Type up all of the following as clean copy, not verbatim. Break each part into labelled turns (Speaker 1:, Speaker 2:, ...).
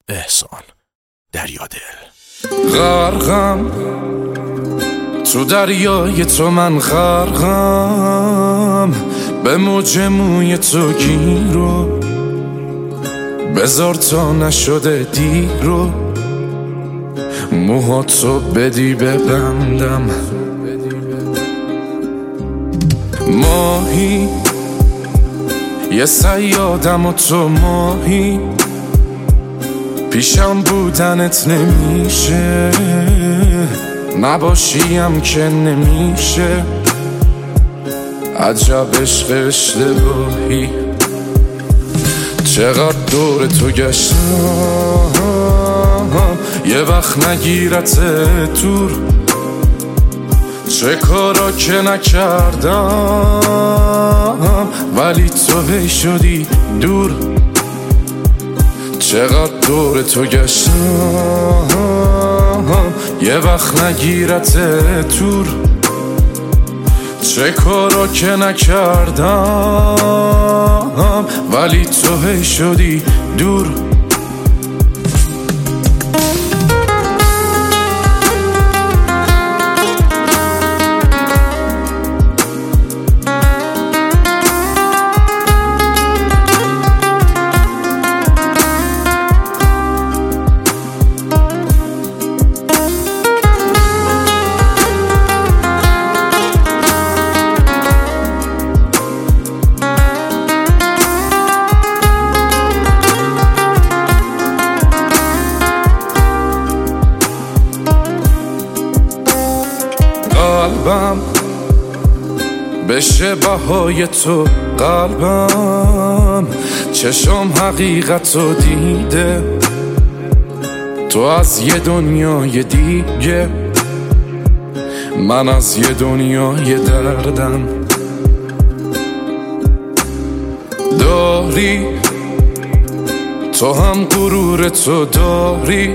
Speaker 1: احسان دریادل.
Speaker 2: غرقم تو دریای تو، من غرقم به موج موی تو گیرو، بذار تا نشده دیرو، موهاتو بدی ببندم. ماهی یه صیادم و تو ماهی، پیشم بودنت نمیشه، نباشیم که نمیشه. عجب عشق اشتباهی، چقدر دور تو گشتم، یه وقت نگیرت دور. چه کارا که نکردم ولی تو هی شدی دور. چقدر دور تو گشتم، یه وقت نگیرت دور. چه کارا که نکردم ولی تو هی شدی دور. قلبم بشه بهای تو، قلبم چشم حقیقتو دیده، تو از یه دنیای دیگه، من از یه دنیای دردم. داری تو هم غرور تو داری،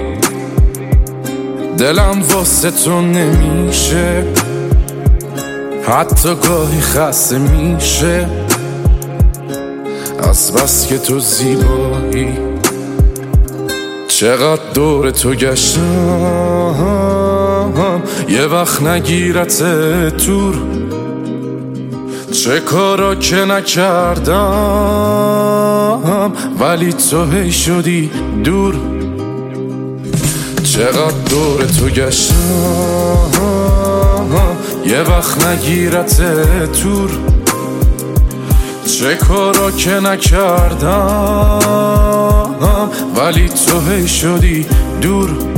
Speaker 2: دلم واسه تو نمیشه، حتی گاهی خسته میشه، از بس که تو زیبایی. چقدر دور تو گشتم، یه وقت نگیرت دور. چه کارا که نکردم ولی تو هی شدی دور. چقدر دور تو گشتم، یه وقت نگیرت دور. چه کارا که نکردم ولی تو هی شدی دور.